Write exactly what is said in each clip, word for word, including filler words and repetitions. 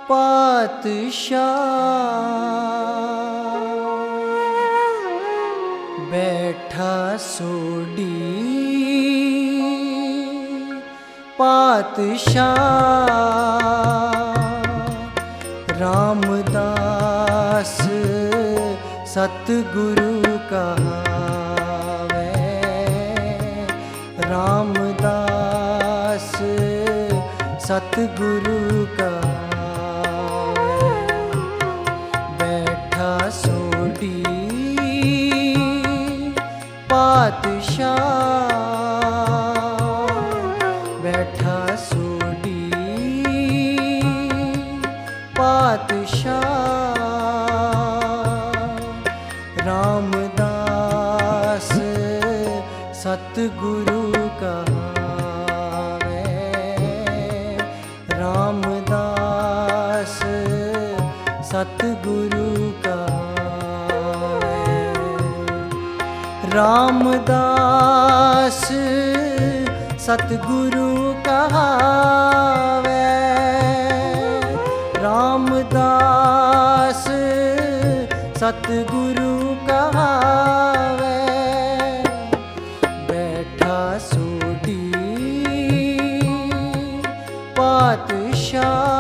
पातशाह बैठा सोडी पातशाह रामदास सतगुरु कहावे रामदास सतगुरु कहावे बैठा सोडी पातशाह बैठा सोडी पातशाह रामदास सतगुरु कहावे रामदास सतगुरु कहावे रामदास सतगुरु कहावे रामदास सतगुरु कहावे बैठा सोडी पातशाह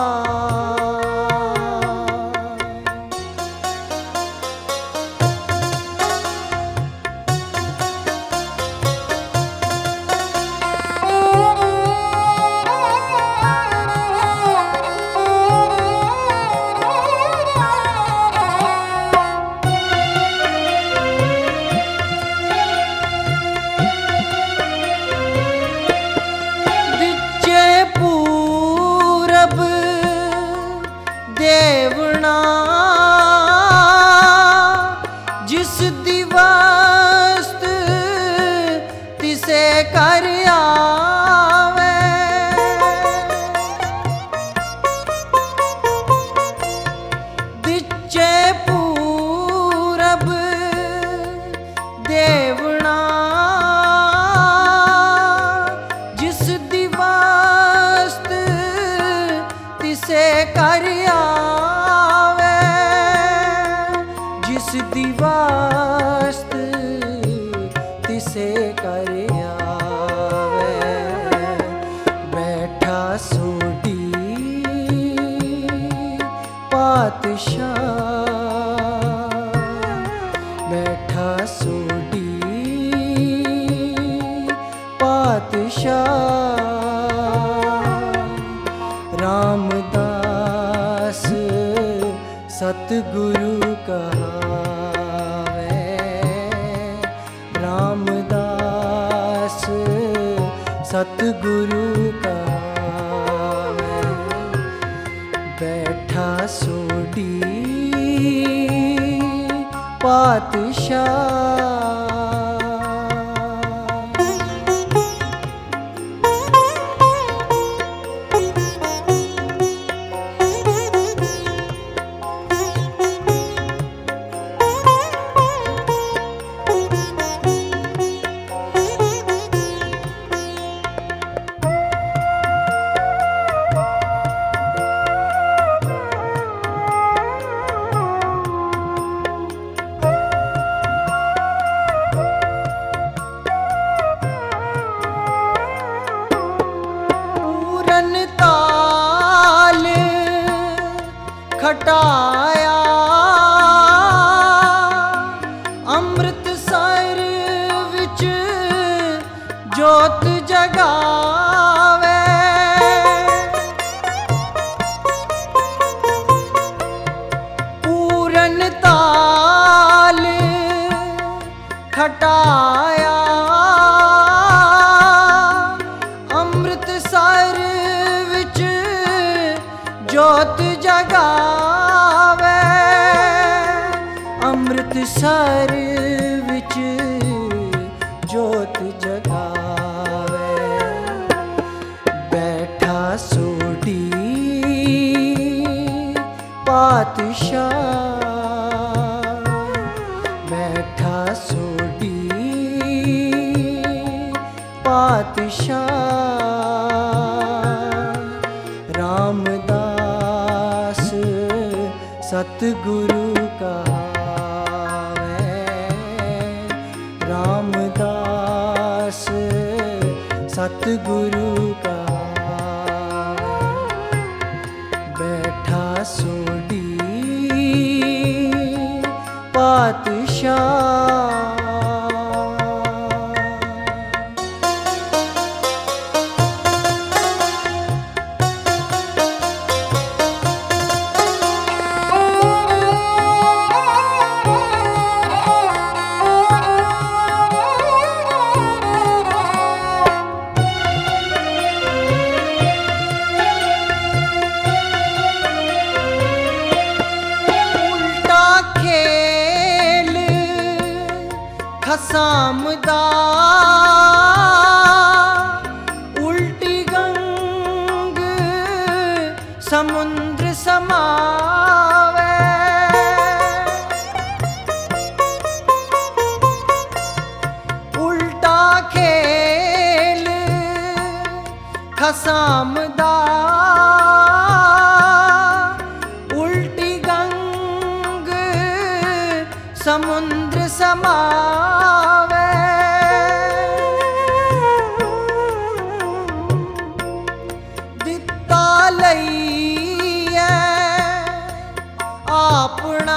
देवना जिस दिवस्त तिसे कर आवे दिचे पूरब देवना जिस दिवस्त तिसे कर जिस दिवस्त तिसे कर आवे बैठा सोडी पातशाह बैठा सोडी पातशाह रामदास सतगुरु कहावे रामदास सतगुरु कहावे बैठा सोडी पातशाह ताल खटाया अमृतसर विच जोत जगावे पूरन ताल खटाया अमृतसर जोत जगावे अमृतसर विच जोत जगावे बैठा सोडी पातशाह बैठा सोडी पातशाह रामदास सतगुरु कहावे रामदास सतगुरु कहावे बैठा सोडी पातशाह। खसामदा उल्टी गंग समुद्र समावे उल्टा खेल खसामदा उल्टी गंग समुद्र समावे दिता लईए अपना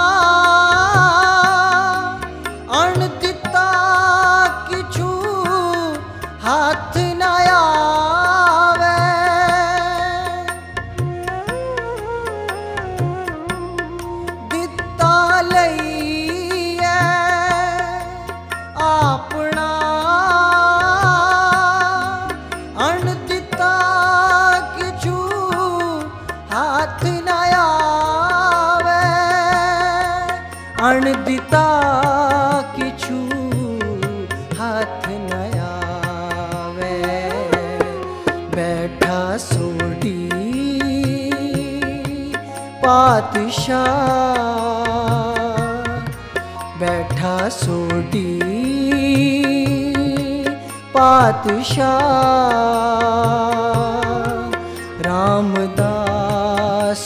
अण दिता किछु हाथ न आवे दिता लईए अपना अण दिता किछु हाथ न आवे अण दिता किछु हाथ न आवे बैठा सोडी पातशाह बैठा सोडी पातशाह रामदास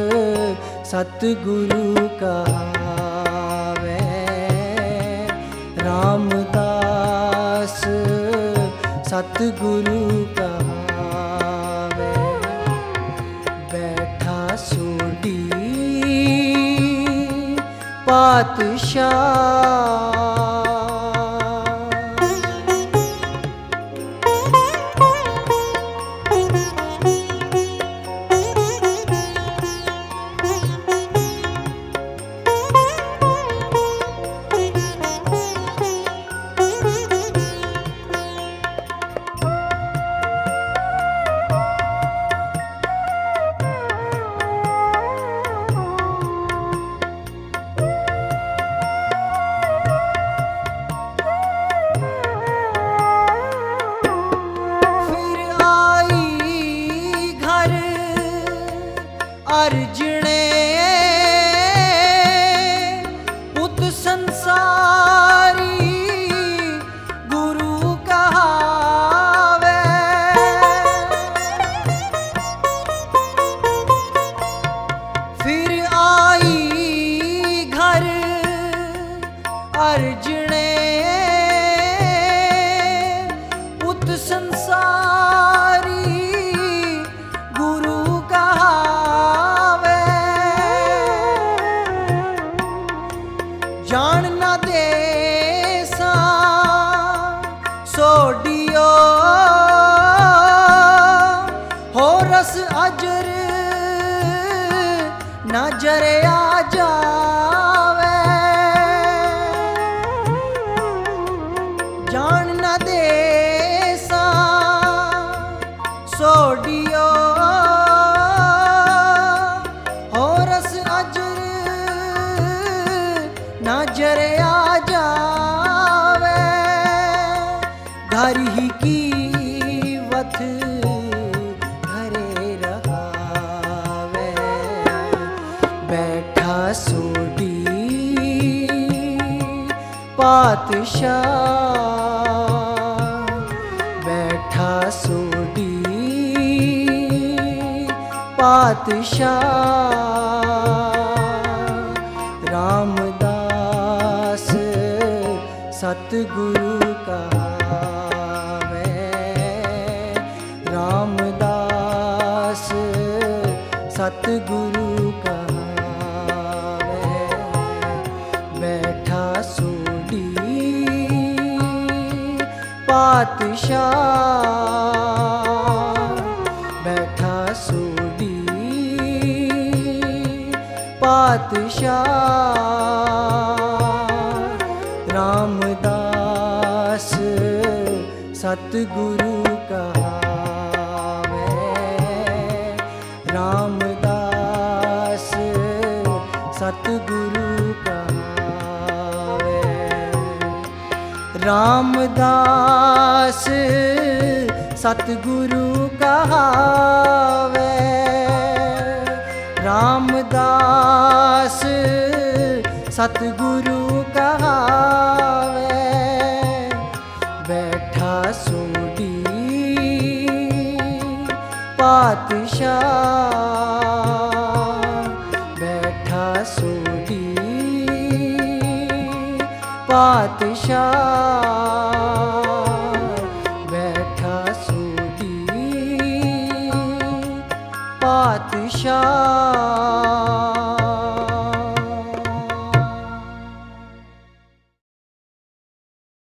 सतगुरु कहावे रामदास सतगुरु कहावे बैठा सोडी पातशाह। अर्जने पुत संसारी गुरु कहावे फिर आई घर अर्जने पुत संसारी गुरु जान न देसा सोडियो हो रस अजर नजर आ जावे जान न देसा सोडियो हो रस अजर नजर आ जावे घर ही की वथ घरे रहावे बैठा सोडी पातशाह बैठा सोडी पातशाह। सतगुरु कहावे। रामदास सतगुरु कहावे। बैठा सोडी पातशाह, बैठा सोडी पातशाह। रामदास सतगुरु कहावे। रामदास सतगुरु कहावे। रामदास सतगुरु कहावे। रामदास सतगुरु कहावे। बैठा सोडी पातशाह,